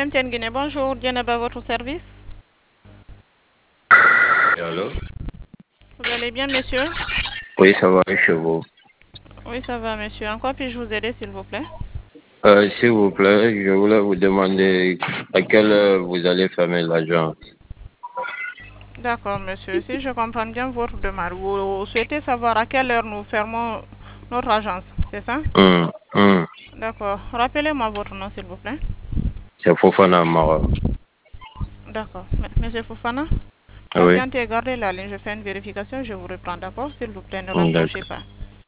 MTN Guinée, bonjour, Dienaba à votre service. Allô? Vous allez bien, monsieur? Oui, ça va, chez vous. Oui, ça va, monsieur. En quoi puis-je vous aider, s'il vous plaît? S'il vous plaît, je voulais vous demander à quelle heure vous allez fermer l'agence. D'accord, monsieur. Si je comprends bien votre demande, vous souhaitez savoir à quelle heure nous fermons notre agence, c'est ça? D'accord. Rappelez-moi votre nom, s'il vous plaît. C'est Fofana Mara. D'accord. Monsieur Fofana, Oui, patientez et gardez la ligne. Je fais une vérification, je vous reprends, d'accord? S'il vous plaît, ne raccrochez d'accord. pas.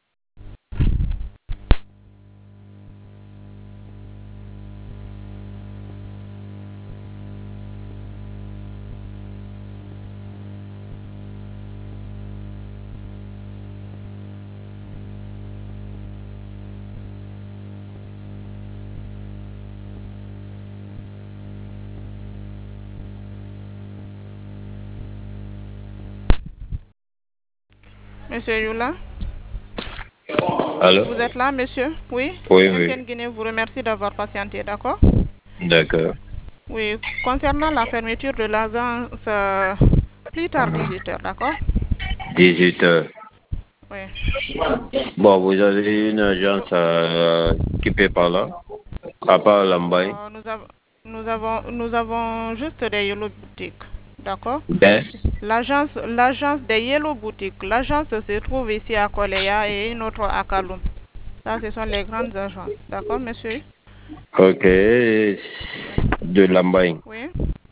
Monsieur Yula, Allô? vous êtes là, monsieur? Oui? Oui, oui, MTN Guinée vous remercie d'avoir patienté, d'accord? d'accord. Oui, concernant la fermeture de l'agence, plus tard 18 heures, d'accord? 18 heures. Oui. Bon, vous avez une agence qui paie par là, à part Lambaye. Euh, nous, av- nous avons juste des Yellow boutiques, d'accord? Ben, L'agence des Yellow boutiques, l'agence se trouve ici à Koleya et une autre à Kaloum. Ça, ce sont les grandes agences, d'accord, monsieur? ok, Oui. de Lambaye. Oui.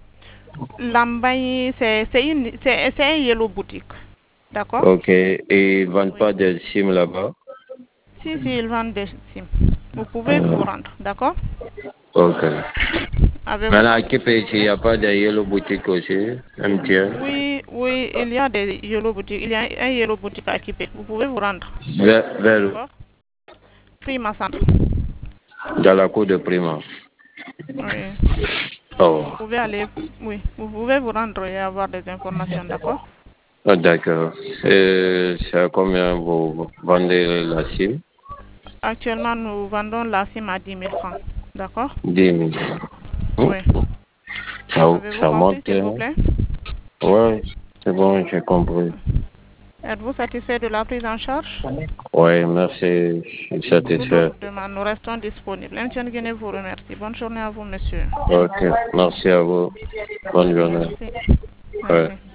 Lambaye, c'est un Yellow boutique, d'accord? Ok, et ils ne vendent Oui. pas de SIM là-bas? Si, ils vendent des SIM. Vous pouvez vous rendre, d'accord? Ok. Avez-vous Maintenant, à compris, s'il Kipé, vous il n'y plaît? a pas de Yellow Boutique aussi, MTN. Oui, il y a des Yellow boutiques. Il y a un Yellow boutique à équiper. Vous pouvez vous rendre, Vers où? d'accord? Prima Centre. Dans la cour de Prima. Oui. Oh, Vous pouvez aller, oui, vous pouvez vous rendre et avoir des informations, d'accord? ah, d'accord. C'est à combien vous vendez la SIM? Actuellement, nous vendons la SIM à 10 000 francs, d'accord? 10 000. Oui. Avez-vous Ça compris, monte, s'il vous hein? plaît? Ouais, c'est bon, j'ai compris. Êtes-vous satisfait de la prise en charge? Ouais, merci, je suis Pour satisfait. d'autres demandes, nous restons disponibles. MTN Guinée vous remercie. Bonne journée à vous, monsieur. Ok, merci à vous. Bonne journée. Merci. Ouais. Merci.